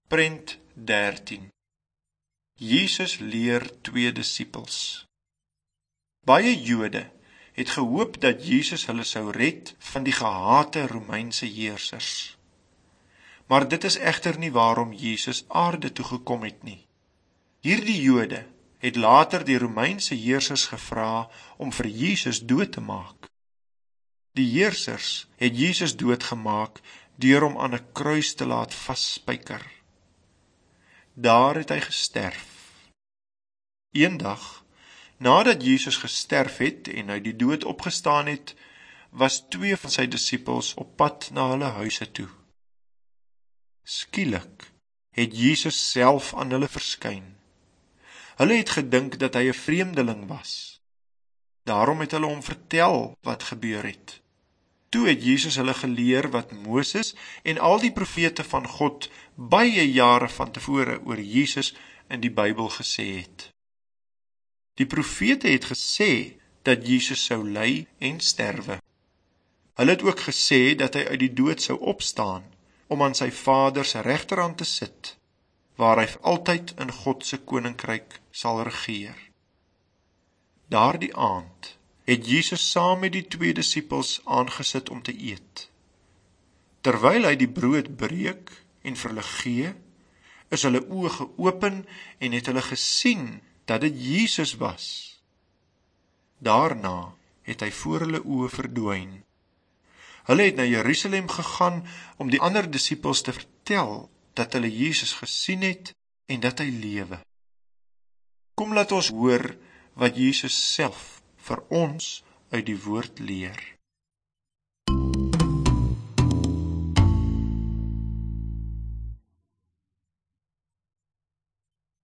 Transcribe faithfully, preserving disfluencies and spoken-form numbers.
Prent dertien. Jesus leer twee disippels. Baie Jode het gehoop dat Jesus hulle sou red van die gehate Romeinse heersers. Maar dit is egter nie waarom Jesus aarde toe gekom het nie. Hierdie Jode het later die Romeinse heersers gevra om vir Jesus dood te maak. Die heersers het Jesus doodgemaak deur hom aan 'n kruis te laat vasspyker. Daar het hy gesterf. Eendag, nadat Jesus gesterf het en uit die dood opgestaan het, was twee van sy disippels op pad na hulle huise toe. Skielik het Jesus self aan hulle verskyn. Hulle het gedink dat hy 'n vreemdeling was. Daarom het hulle hom vertel wat gebeur het. Toe het Jesus hulle geleer wat Moses en al die profete van God baie jare van tevore oor Jesus in die Bybel gesê het. Die profete het gesê dat Jesus sou ly en sterwe. Hulle het ook gesê dat hy uit die dood sou opstaan om aan sy Vader se regterhand te sit, waar hy vir altyd in God se koninkryk sal regeer. Daardie aand het Jesus saam met die twee disippels aangesit om te eet. Terwyl hy die brood breek en vir hulle gee, is hulle oë geopen en het hulle gesien dat dit Jesus was. Daarna het hy voor hulle oë verdwyn. Hulle het na Jerusalem gegaan om die ander disippels te vertel dat hulle Jesus gesien het en dat hy lewe. Kom laat ons hoor wat Jesus self vir ons uit die woord leer.